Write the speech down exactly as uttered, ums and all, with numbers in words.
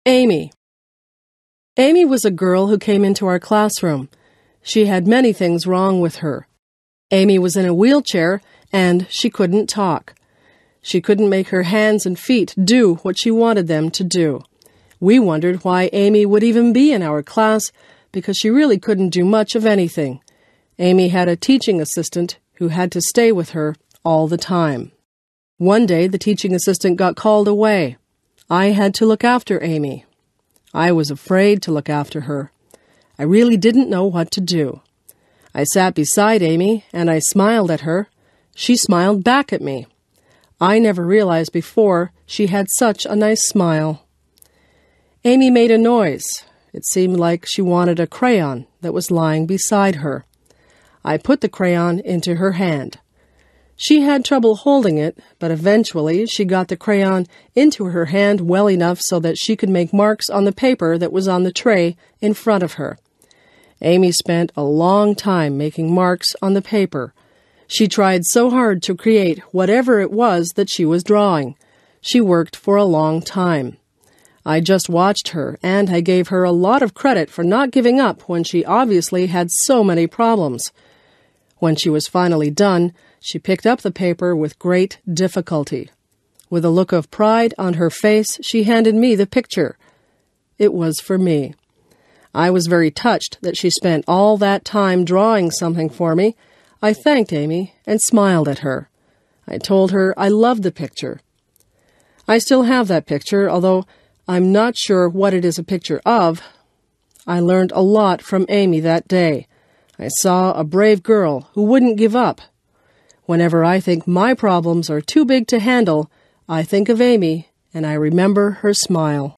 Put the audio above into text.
Amy. Amy was a girl who came into our classroom. She had many things wrong with her. Amy was in a wheelchair, and she couldn't talk. She couldn't make her hands and feet do what she wanted them to do. We wondered why Amy would even be in our class, because she really couldn't do much of anything. Amy had a teaching assistant who had to stay with her all the time. One day, the teaching assistant got called away. I had to look after Amy. I was afraid to look after her. I really didn't know what to do. I sat beside Amy, and I smiled at her. She smiled back at me. I never realized before she had such a nice smile. Amy made a noise. It seemed like she wanted a crayon that was lying beside her. I put the crayon into her hand. She had trouble holding it, but eventually she got the crayon into her hand well enough so that she could make marks on the paper that was on the tray in front of her. Amy spent a long time making marks on the paper. She tried so hard to create whatever it was that she was drawing. She worked for a long time. I just watched her, and I gave her a lot of credit for not giving up when she obviously had so many problems. When she was finally done, she picked up the paper with great difficulty. With a look of pride on her face, she handed me the picture. It was for me. I was very touched that she spent all that time drawing something for me. I thanked Amy and smiled at her. I told her I loved the picture. I still have that picture, although I'm not sure what it is a picture of. I learned a lot from Amy that day. I saw a brave girl who wouldn't give up. Whenever I think my problems are too big to handle, I think of Amy, and I remember her smile.